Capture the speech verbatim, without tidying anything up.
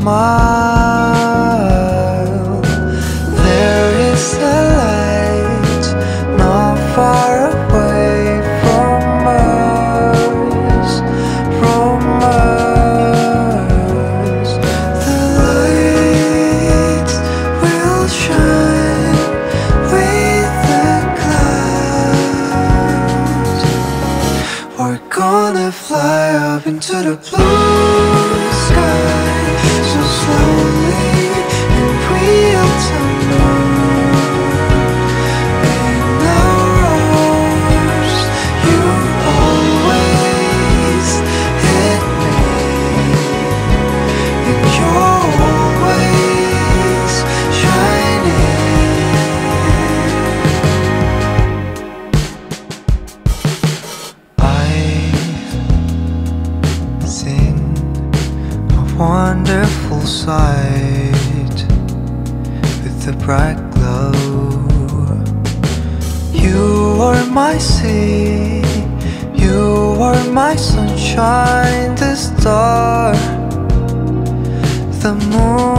smile. There is a light not far away from us, from us. The light will shine with the clouds. We're gonna fly up into the blue sky, so slowly in real time. In our arms, you always hit me, and you're always shining. I've seen a wonderful sight with the bright glow. You are my sea, you are my sunshine, the star, the moon.